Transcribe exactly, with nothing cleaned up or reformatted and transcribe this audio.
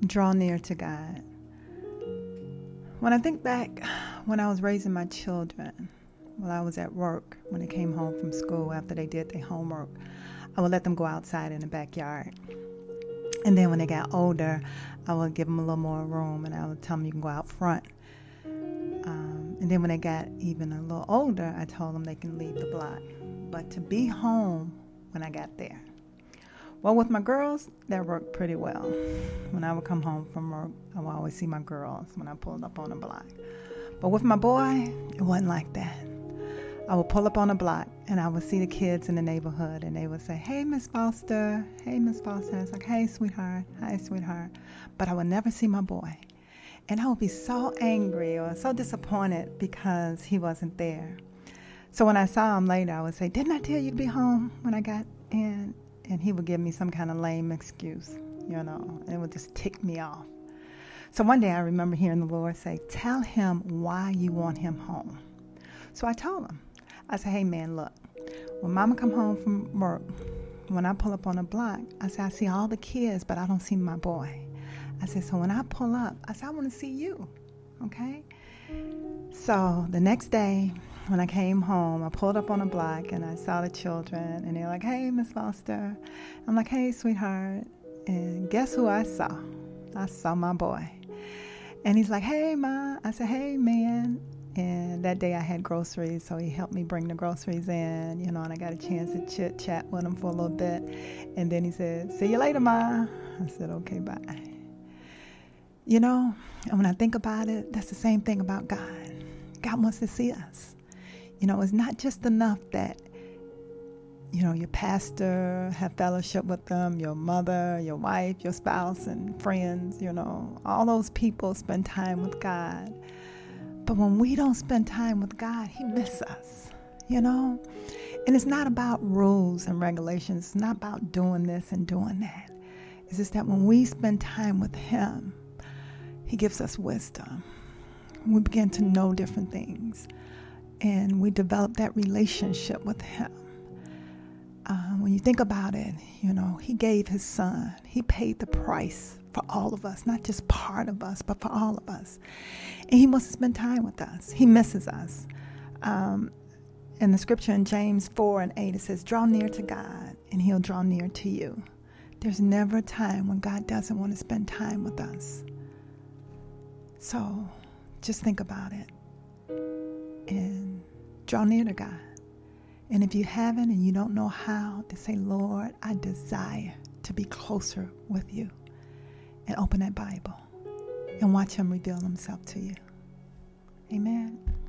Draw near to God. When I think back when I was raising my children, while I was at work, when they came home from school after they did their homework, I would let them go outside in the backyard. And then when they got older, I would give them a little more room and I would tell them you can go out front. Um, and then when they got even a little older, I told them they can leave the block. But to be home when I got there. Well, with my girls, that worked pretty well. When I would come home from work, I would always see my girls when I pulled up on the block. But with my boy, it wasn't like that. I would pull up on the block and I would see the kids in the neighborhood and they would say, "Hey, Miss Foster. Hey, Miss Foster." And it's like, "Hey, sweetheart. Hi, sweetheart." But I would never see my boy. And I would be so angry or so disappointed because he wasn't there. So when I saw him later, I would say, "Didn't I tell you to be home when I got in?" And he would give me some kind of lame excuse, you know, and it would just tick me off. So one day I remember hearing the Lord say, "Tell him why you want him home." So I told him, I said, "Hey man, look, when mama come home from work, when I pull up on the block, I said, I see all the kids, but I don't see my boy. I said, so when I pull up, I said, I want to see you, okay?" So the next day, when I came home, I pulled up on a block and I saw the children and they're like, "Hey, Miss Foster." I'm like, "Hey, sweetheart." And guess who I saw? I saw my boy. And he's like, "Hey, Ma." I said, "Hey, man." And that day I had groceries, so he helped me bring the groceries in, you know, and I got a chance to chit chat with him for a little bit. And then he said, "See you later, Ma." I said, "Okay, bye." You know, and when I think about it, that's the same thing about God. God wants to see us. You know, it's not just enough that, you know, your pastor have fellowship with them, your mother, your wife, your spouse, and friends, you know, all those people spend time with God. But when we don't spend time with God, he misses us, you know? And it's not about rules and regulations. It's not about doing this and doing that. It's just that when we spend time with him, he gives us wisdom. We begin to know different things. And we develop that relationship with him. Um, when you think about it, you know, he gave his son. He paid the price for all of us, not just part of us, but for all of us. And he wants to spend time with us. He misses us. Um, in the scripture in James four and eight, it says, "Draw near to God, and he'll draw near to you." There's never a time when God doesn't want to spend time with us. So just think about it and draw near to God. And if you haven't and you don't know how, to say, "Lord, I desire to be closer with you." And open that Bible and watch him reveal himself to you. Amen.